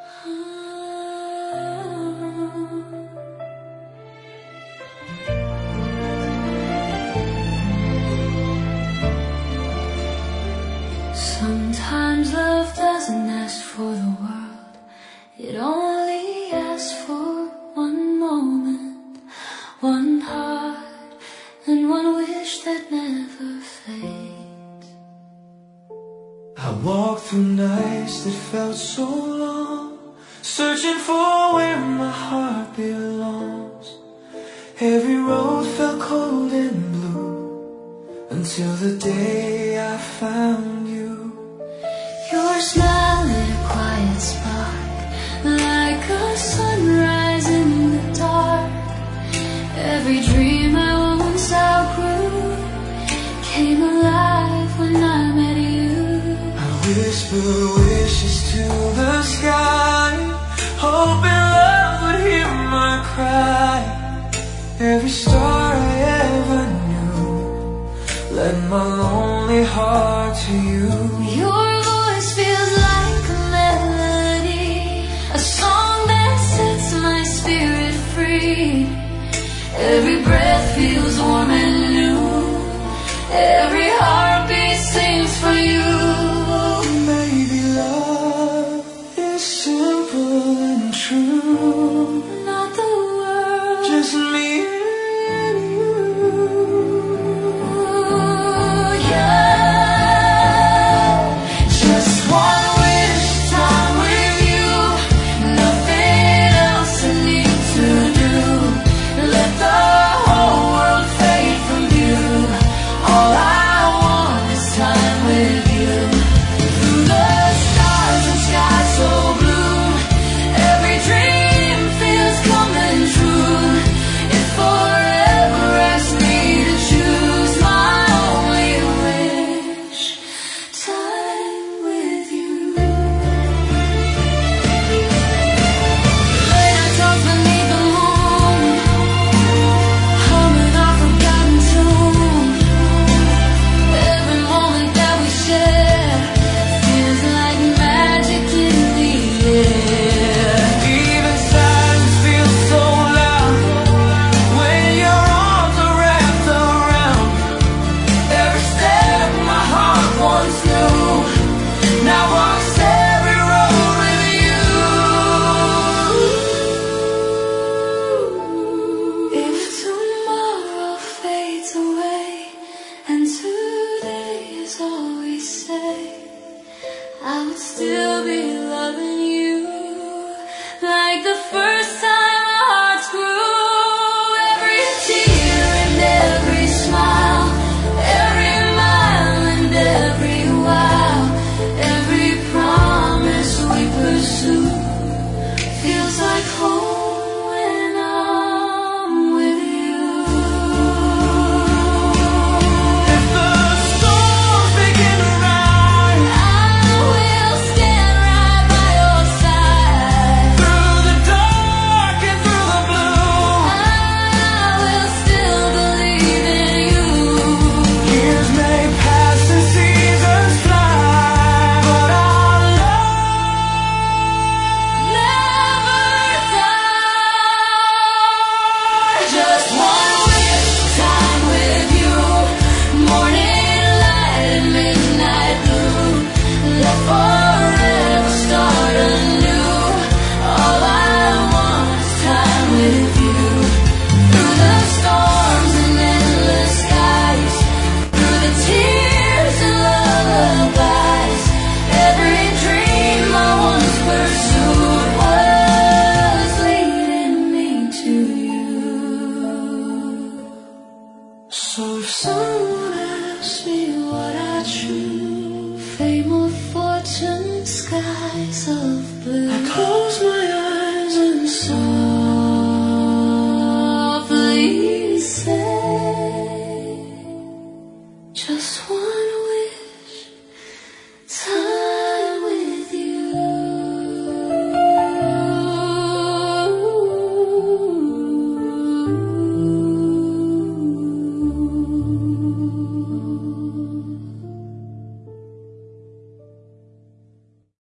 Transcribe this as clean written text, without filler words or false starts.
Sometimes love doesn't ask for the world. It only asks for one moment, one heart, and one wish that never fades. I walked through nights that felt so long, searching for where my heart belongs. Every road felt cold and blue, until the day I found you. Your smile lit a quiet spark, like a sunrise in the dark. Every dream I once outgrew came alive when I met you. I whisper wishes to the sky, hoping love would hear my cry. Every star I ever knew led my lonely heart to you. Your voice feels like a melody, a song that sets my spirit free. Every breath feels warm and new, every heartbeat sings for you. Maybe love is simple and true, Not the world, just me and you. just one wish, time with you, nothing else I need to do. Let the whole world fade from view. All I want is time with you. Through the stars and sky so blue, every dream feels coming true. If forever asked me to choose, my only wish, time with you. Late night talks beneath the moon, humming our forgotten tune. Every moment that we share feels like magic in the air. Even silence feels so loud when your arms are wrapped around. Every step my heart once knew now walks every road with you. If tomorrow fades away and today is all we say, I would still be loving you.